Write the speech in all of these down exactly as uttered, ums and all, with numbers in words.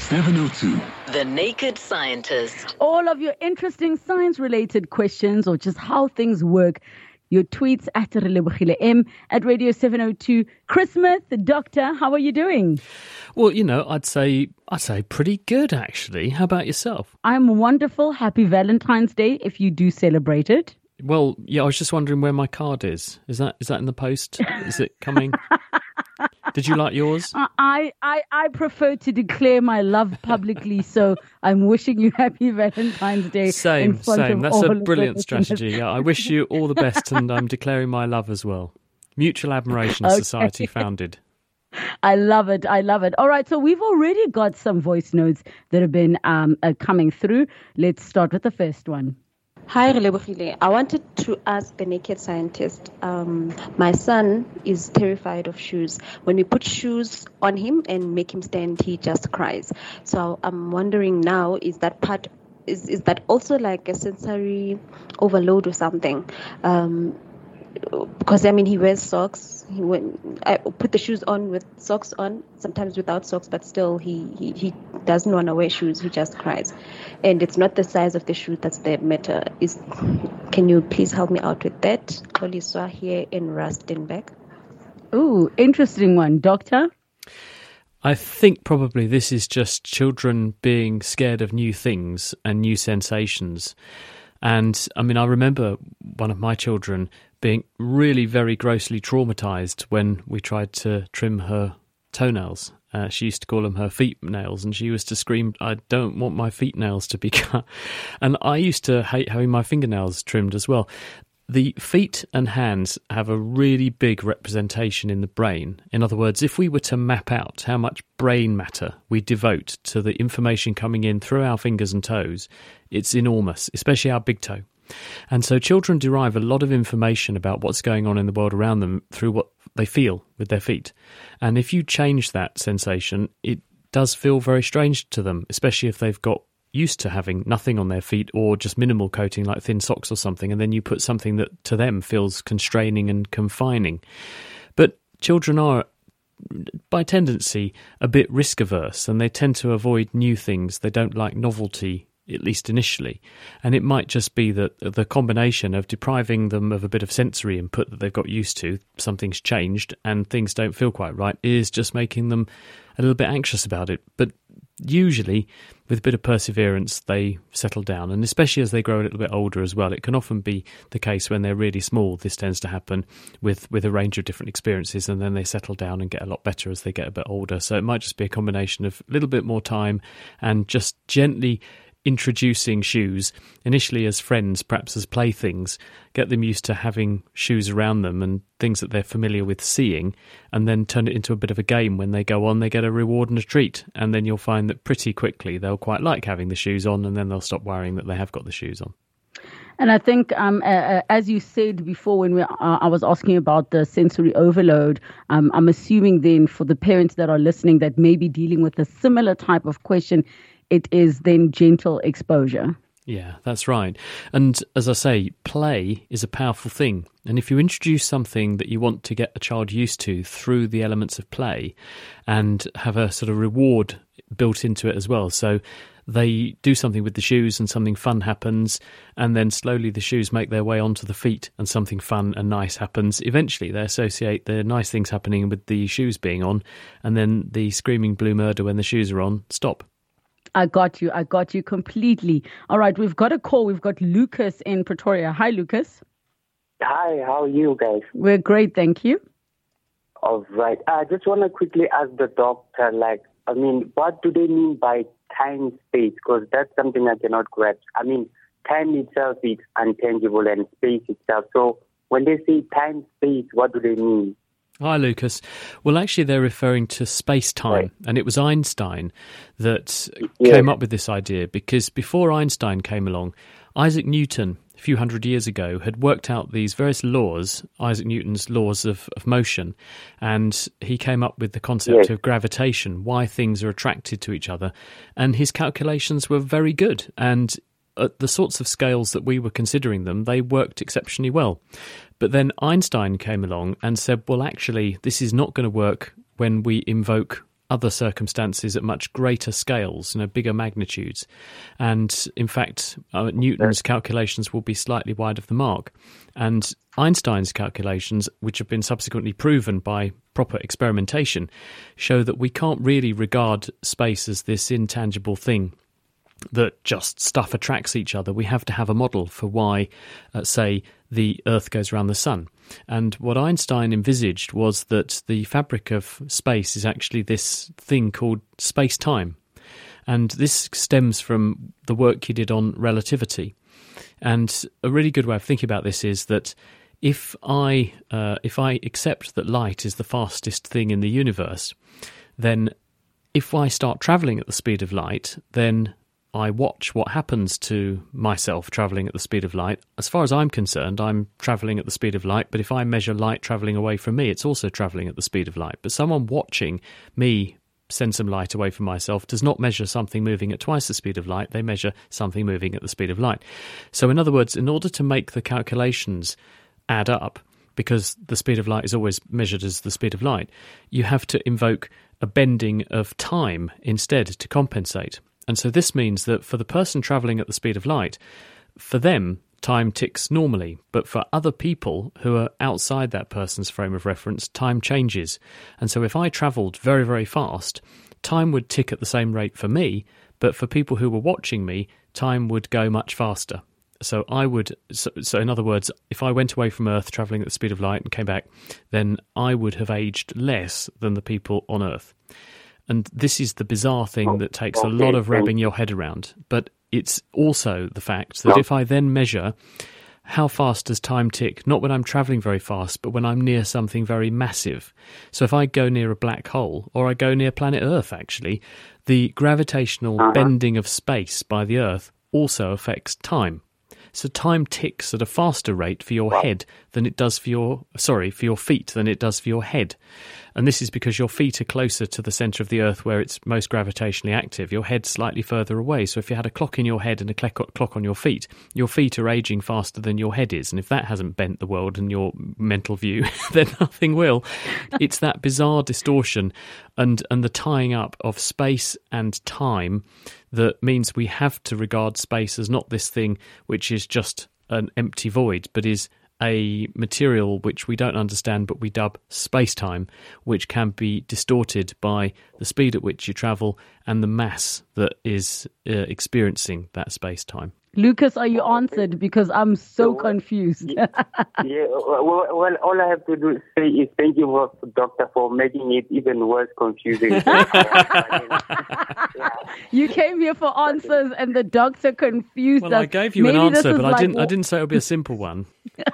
seven oh two. The Naked Scientist. All of your interesting science-related questions or just how things work, your tweets at Relebogile M, at Radio seven oh two. Chris Smith, Doctor, how are you doing? Well, you know, I'd say I'd say pretty good, actually. How about yourself? I'm wonderful. Happy Valentine's Day if you do celebrate it. Well, yeah, I was just wondering where my card is. Is that is that in the post? Is it coming? Did you like yours? I, I, I prefer to declare my love publicly, so I'm wishing you happy Valentine's Day. Same, same. That's a brilliant strategy. Yeah, I wish you all the best, and I'm declaring my love as well. Mutual Admiration Okay. Society founded. I love it. I love it. All right, so we've already got some voice notes that have been um, uh, coming through. Let's start with the first one. Hi, Relebogile. I wanted to ask the Naked Scientist. Um, my son is terrified of shoes. When we put shoes on him and make him stand, he just cries. So I'm wondering now, is that part, is, is that also like a sensory overload or something? Um, because I mean, he wears socks. He went, I put the shoes on with socks on, sometimes without socks, but still he, he, he doesn't want to wear shoes. He just cries. And it's not the size of the shoe that's the matter. Is, can you please help me out with that? Oliswa here in Rustenburg. Ooh, interesting one. Doctor? I think probably this is just children being scared of new things and new sensations. And I mean, I remember one of my children being really very grossly traumatized when we tried to trim her toenails. Uh, she used to call them her feet nails, and she used to scream, "I don't want my feet nails to be cut." And I used to hate having my fingernails trimmed as well. The feet and hands have a really big representation in the brain. In other words, if we were to map out how much brain matter we devote to the information coming in through our fingers and toes, it's enormous, especially our big toe. And so children derive a lot of information about what's going on in the world around them through what they feel with their feet. And if you change that sensation, it does feel very strange to them, especially if they've got used to having nothing on their feet or just minimal coating like thin socks or something, and then you put something that to them feels constraining and confining. But children are, by tendency, a bit risk averse, and they tend to avoid new things. They don't like novelty, at least initially. And it might just be that the combination of depriving them of a bit of sensory input that they've got used to, something's changed and things don't feel quite right, is just making them a little bit anxious about it. But usually, with a bit of perseverance, they settle down. And especially as they grow a little bit older as well, it can often be the case when they're really small. This tends to happen with, with a range of different experiences, and then they settle down and get a lot better as they get a bit older. So it might just be a combination of a little bit more time and just gently introducing shoes, initially as friends, perhaps as playthings, get them used to having shoes around them and things that they're familiar with seeing, and then turn it into a bit of a game. When they go on, they get a reward and a treat, and then you'll find that pretty quickly they'll quite like having the shoes on, and then they'll stop worrying that they have got the shoes on. And I think, um, uh, as you said before, when we, uh, I was asking about the sensory overload, um, I'm assuming then for the parents that are listening that may be dealing with a similar type of question, it is then gentle exposure. Yeah, that's right. And as I say, play is a powerful thing. And if you introduce something that you want to get a child used to through the elements of play and have a sort of reward built into it as well. So they do something with the shoes and something fun happens, and then slowly the shoes make their way onto the feet and something fun and nice happens. Eventually they associate the nice things happening with the shoes being on, and then the screaming blue murder when the shoes are on stop. I got you. I got you completely. All right, we've got a call. We've got Lucas in Pretoria. Hi, Lucas. Hi, how are you guys? We're great, thank you. All right. I just want to quickly ask the doctor, like, I mean, what do they mean by time space? Because that's something I cannot grasp. I mean, time itself is intangible and space itself. So when they say time space, what do they mean? Hi, Lucas. Well, actually, they're referring to space-time, right. And it was Einstein that yeah. came up with this idea, because before Einstein came along, Isaac Newton, a few hundred years ago, had worked out these various laws, Isaac Newton's laws of, of motion, and he came up with the concept yes. of gravitation, why things are attracted to each other, and his calculations were very good, and at the sorts of scales that we were considering them, they worked exceptionally well. But then Einstein came along and said, well, actually, this is not going to work when we invoke other circumstances at much greater scales, you know, bigger magnitudes. And in fact, uh, Newton's calculations will be slightly wide of the mark. And Einstein's calculations, which have been subsequently proven by proper experimentation, show that we can't really regard space as this intangible thing that just stuff attracts each other. We have to have a model for why, uh, say, the Earth goes around the sun. And what Einstein envisaged was that the fabric of space is actually this thing called space-time. And this stems from the work he did on relativity. And a really good way of thinking about this is that if I uh, if I accept that light is the fastest thing in the universe, then if I start travelling at the speed of light, then I watch what happens to myself travelling at the speed of light. As far as I'm concerned, I'm travelling at the speed of light, but if I measure light travelling away from me, it's also travelling at the speed of light. But someone watching me send some light away from myself does not measure something moving at twice the speed of light, they measure something moving at the speed of light. So in other words, in order to make the calculations add up, because the speed of light is always measured as the speed of light, you have to invoke a bending of time instead to compensate. And so this means that for the person travelling at the speed of light, for them, time ticks normally. But for other people who are outside that person's frame of reference, time changes. And so if I travelled very, very fast, time would tick at the same rate for me. But for people who were watching me, time would go much faster. So I would, so, so in other words, if I went away from Earth travelling at the speed of light and came back, then I would have aged less than the people on Earth. And this is the bizarre thing that takes a lot of wrapping your head around. But it's also the fact that if I then measure how fast does time tick, not when I'm travelling very fast, but when I'm near something very massive. So if I go near a black hole, or I go near planet Earth, actually, the gravitational uh-huh. bending of space by the Earth also affects time. So time ticks at a faster rate for your head than it does for your, sorry, for your feet than it does for your head. And this is because your feet are closer to the centre of the Earth where it's most gravitationally active. Your head's slightly further away. So if you had a clock in your head and a clock on your feet, your feet are aging faster than your head is. And if that hasn't bent the world in your mental view, then nothing will. It's that bizarre distortion and, and the tying up of space and time that means we have to regard space as not this thing which is just an empty void, but is a material which we don't understand but we dub space-time, which can be distorted by the speed at which you travel and the mass that is uh, experiencing that space-time. Lucas, are you answered? Because I'm so confused. yeah, well, well, all I have to do say is thank you, Doctor, for making it even worse confusing. yeah. You came here for answers, and the doctor confused well, us. Well, I gave you Maybe an answer, but like, I didn't. I didn't say it would be a simple one.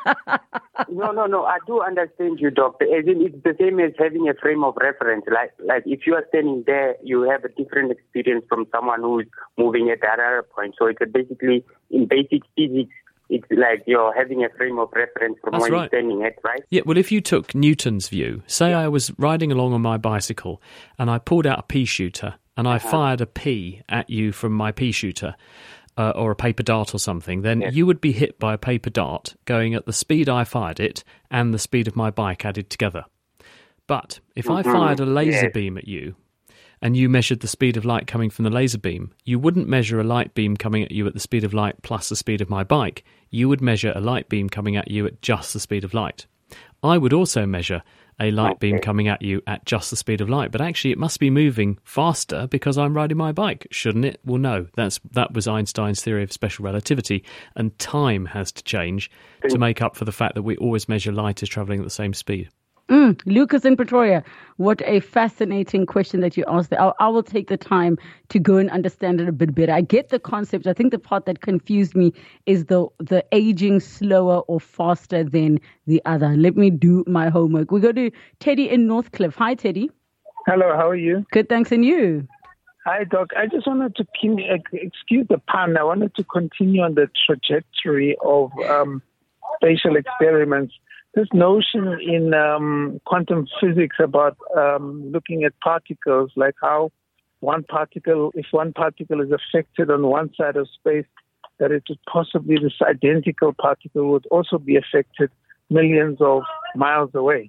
No, no, no. I do understand you, Doctor. As in, it's the same as having a frame of reference. Like, like if you are standing there, you have a different experience from someone who is moving at another point. So it's basically, in basic physics, it's like you're having a frame of reference from That's where right. you're standing at, right? Yeah, well, if you took Newton's view, say yeah. I was riding along on my bicycle and I pulled out a pea shooter and I uh-huh. fired a pea at you from my pea shooter, uh, or a paper dart or something, then yeah. you would be hit by a paper dart going at the speed I fired it and the speed of my bike added together. But if mm-hmm. I fired a laser yeah. beam at you, and you measured the speed of light coming from the laser beam, you wouldn't measure a light beam coming at you at the speed of light plus the speed of my bike. You would measure a light beam coming at you at just the speed of light. I would also measure a light okay. beam coming at you at just the speed of light, but actually it must be moving faster because I'm riding my bike, shouldn't it? Well, no, that's that was Einstein's theory of special relativity, and time has to change to make up for the fact that we always measure light as travelling at the same speed. Mm, Lucas in Pretoria, what a fascinating question that you asked there. I, I will take the time to go and understand it a bit better. I get the concept. I think the part that confused me is the the aging slower or faster than the other. Let me do my homework. We go to Teddy in Northcliffe. Hi, Teddy. Hello, how are you? Good, thanks. And you? Hi, Doc. I just wanted to, excuse the pun, I wanted to continue on the trajectory of um, spatial experiments. This notion in um, quantum physics about um, looking at particles, like how one particle, if one particle is affected on one side of space, that it would possibly, this identical particle would also be affected millions of miles away.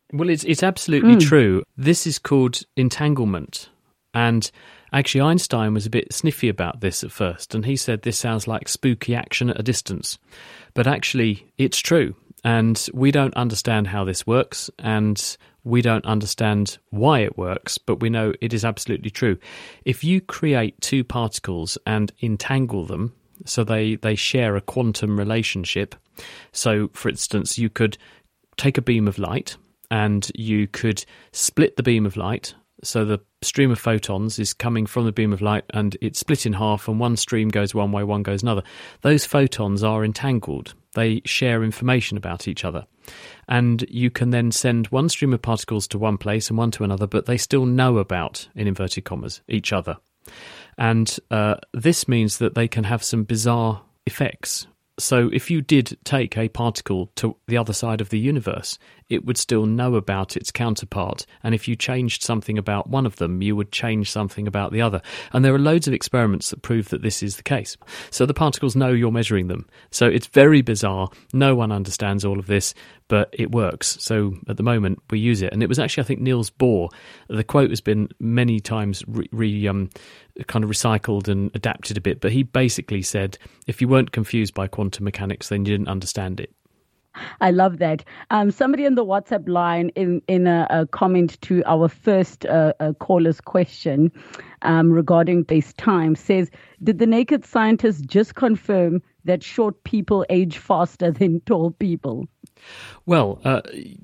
Well, it's it's absolutely Mm. true. This is called entanglement. And actually, Einstein was a bit sniffy about this at first, and he said this sounds like spooky action at a distance. But actually, it's true. And we don't understand how this works, and we don't understand why it works, but we know it is absolutely true. If you create two particles and entangle them, so they, they share a quantum relationship, so, for instance, you could take a beam of light, and you could split the beam of light, so the stream of photons is coming from the beam of light, and it's split in half, and one stream goes one way, one goes another. Those photons are entangled. They share information about each other. And you can then send one stream of particles to one place and one to another, but they still know about, in inverted commas, each other. And uh, this means that they can have some bizarre effects. So if you did take a particle to the other side of the universe, it would still know about its counterpart. And if you changed something about one of them, you would change something about the other. And there are loads of experiments that prove that this is the case. So the particles know you're measuring them. So it's very bizarre. No one understands all of this, but it works. So at the moment, we use it. And it was actually, I think, Niels Bohr. The quote has been many times re, re um, kind of recycled and adapted a bit. But he basically said, if you weren't confused by quantum mechanics, then you didn't understand it. I love that. Um, somebody in the WhatsApp line in, in a, a comment to our first uh, uh, caller's question um, regarding base time says, did the Naked Scientist just confirm that short people age faster than tall people? Well, uh,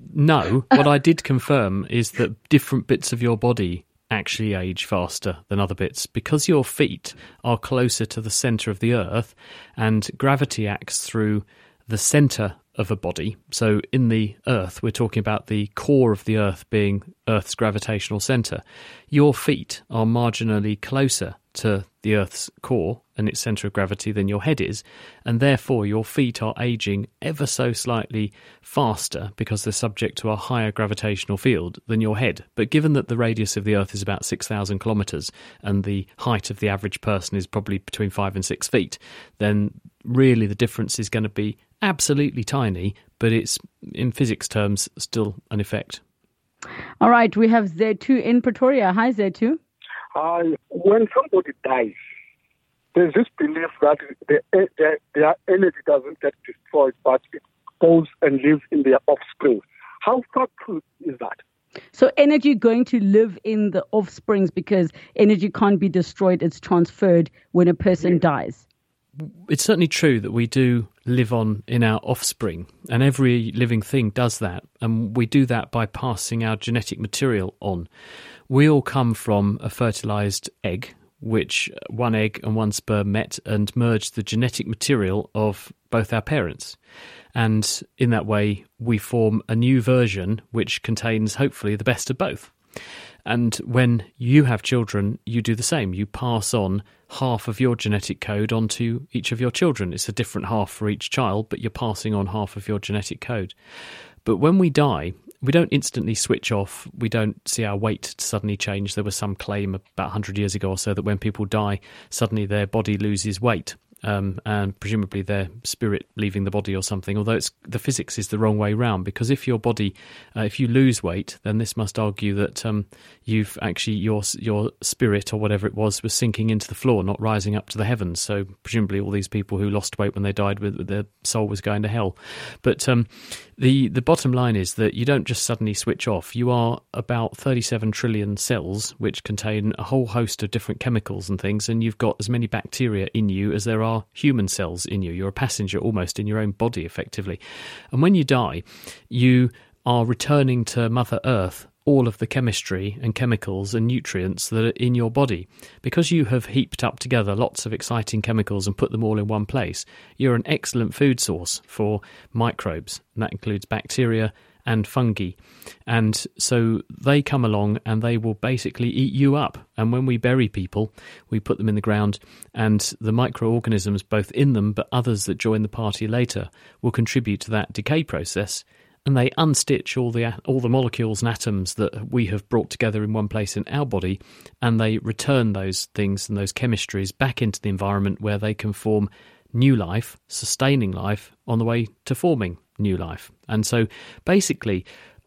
no. What I did confirm is that different bits of your body actually age faster than other bits because your feet are closer to the centre of the earth and gravity acts through the centre of a body. So in the earth, we're talking about the core of the earth being Earth's gravitational centre. Your feet are marginally closer to the earth's core and its centre of gravity than your head is, and therefore your feet are aging ever so slightly faster because they're subject to a higher gravitational field than your head. But given that the radius of the earth is about six thousand kilometres and the height of the average person is probably between five and six feet, then really the difference is going to be absolutely tiny, but it's, in physics terms, still an effect. All right, we have Z two in Pretoria. Hi, Z two. Uh, when somebody dies, there's this belief that the, the, their energy doesn't get destroyed, but it goes and lives in their offspring. How far true is that? So energy going to live in the offsprings because energy can't be destroyed, it's transferred when a person dies. It's certainly true that we do live on in our offspring, and every living thing does that, and we do that by passing our genetic material on. We all come from a fertilised egg, which one egg and one sperm met and merged the genetic material of both our parents. And in that way, we form a new version which contains, hopefully, the best of both. And when you have children, you do the same. You pass on half of your genetic code onto each of your children. It's a different half for each child, but you're passing on half of your genetic code. But when we die, we don't instantly switch off. We don't see our weight suddenly change. There was some claim about one hundred years ago or so that when people die, suddenly their body loses weight. Um, and presumably their spirit leaving the body or something, although it's, the physics is the wrong way round, because if your body, uh, if you lose weight, then this must argue that um, you've actually, your your spirit or whatever it was, was sinking into the floor, not rising up to the heavens. So presumably all these people who lost weight when they died, with their soul was going to hell. But um, the, the bottom line is that you don't just suddenly switch off. You are about thirty-seven trillion cells, which contain a whole host of different chemicals and things, and you've got as many bacteria in you as there are human cells in you. You're a passenger almost in your own body, effectively. And when you die, you are returning to Mother Earth all of the chemistry and chemicals and nutrients that are in your body. Because you have heaped up together lots of exciting chemicals and put them all in one place, you're an excellent food source for microbes, and that includes bacteria and fungi. And so they come along and they will basically eat you up. And when we bury people, we put them in the ground, and the microorganisms, both in them but others that join the party later, will contribute to that decay process, and they unstitch all the all the molecules and atoms that we have brought together in one place in our body, and they return those things and those chemistries back into the environment where they can form new life, sustaining life on the way to forming new life. And so basically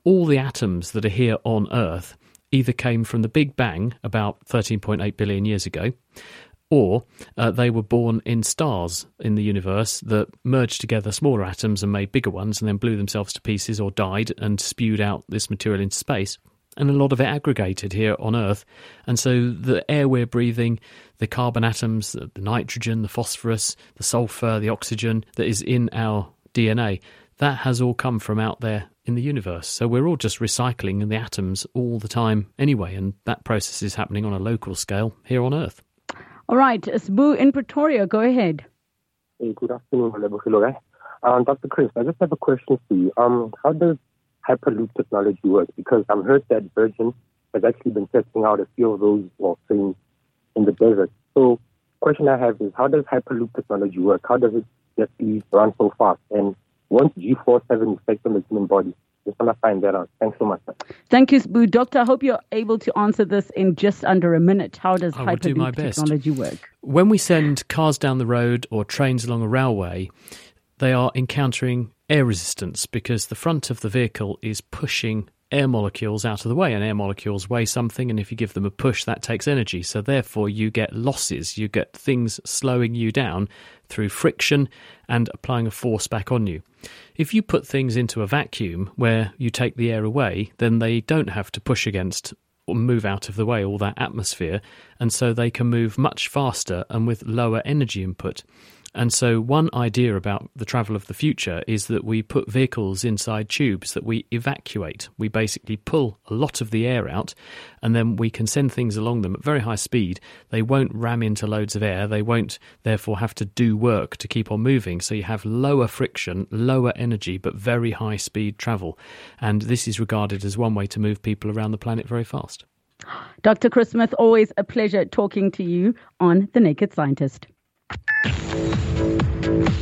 all the atoms that are here on Earth either came from the Big Bang about thirteen point eight billion years ago, or uh, they were born in stars in the universe that merged together smaller atoms and made bigger ones and then blew themselves to pieces or died and spewed out this material into space. And a lot of it aggregated here on Earth. And so the air we're breathing, the carbon atoms, the nitrogen, the phosphorus, the sulfur, the oxygen that is in our D N A, that has all come from out there in the universe. So we're all just recycling the atoms all the time anyway. And that process is happening on a local scale here on Earth. All right, Sbu in Pretoria, go ahead. Hey, good afternoon, um, Doctor Chris. I just have a question for you. Um, how does Hyperloop technology work? Because I've heard that Virgin has actually been testing out a few of those well, things in the desert. So, question I have is, how does Hyperloop technology work? How does it just run so fast? And won't G force have an effect on the human body? Just want to find that out. Thanks so much. Thank you, Sbu. Doctor, I hope you're able to answer this in just under a minute. How does Hyperloop technology work? When we send cars down the road or trains along a railway, they are encountering air resistance because the front of the vehicle is pushing air molecules out of the way, and air molecules weigh something, and if you give them a push, that takes energy. So therefore you get losses, you get things slowing you down through friction and applying a force back on you. If you put things into a vacuum where you take the air away, then they don't have to push against or move out of the way all that atmosphere, and so they can move much faster and with lower energy input. And so one idea about the travel of the future is that we put vehicles inside tubes that we evacuate. We basically pull a lot of the air out, and then we can send things along them at very high speed. They won't ram into loads of air. They won't therefore have to do work to keep on moving. So you have lower friction, lower energy, but very high speed travel. And this is regarded as one way to move people around the planet very fast. Doctor Chris Smith, always a pleasure talking to you on The Naked Scientist.